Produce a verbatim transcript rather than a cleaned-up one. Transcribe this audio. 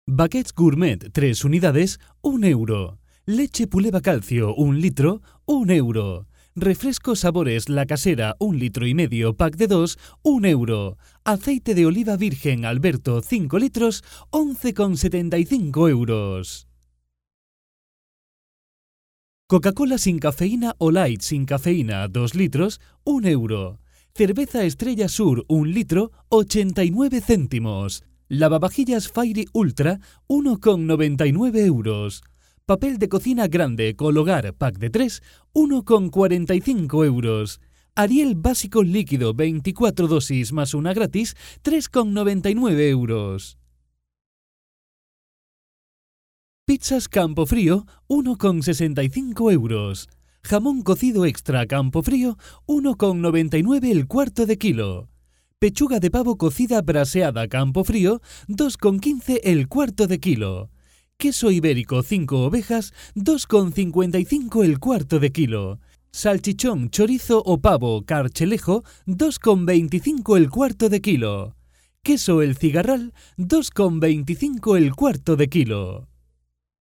Baguettes Gourmet tres unidades, un euro. Leche Puleva Calcio un litro, un euro. Refrescos Sabores La Casera un litro y medio, pack de dos, un euro. Aceite de oliva virgen Alberto cinco litros, once con setenta y cinco euros. Coca-Cola sin cafeína o Light sin cafeína dos litros, un euro. Cerveza Estrella Sur un litro, ochenta y nueve céntimos. Lavavajillas Fairy Ultra, uno con noventa y nueve euros. Papel de cocina grande Cologar pack de tres, uno con cuarenta y cinco euros. Ariel básico líquido veinticuatro dosis más una gratis, tres con noventa y nueve euros. Pizzas Campofrío, uno con sesenta y cinco euros. Jamón cocido extra Campofrío, uno con noventa y nueve el cuarto de kilo. Pechuga de pavo cocida braseada Campofrío, dos con quince el cuarto de kilo. Queso ibérico cinco ovejas, dos con cincuenta y cinco el cuarto de kilo. Salchichón, chorizo o pavo Carchelejo, dos con veinticinco el cuarto de kilo. Queso El Cigarral, dos con veinticinco el cuarto de kilo.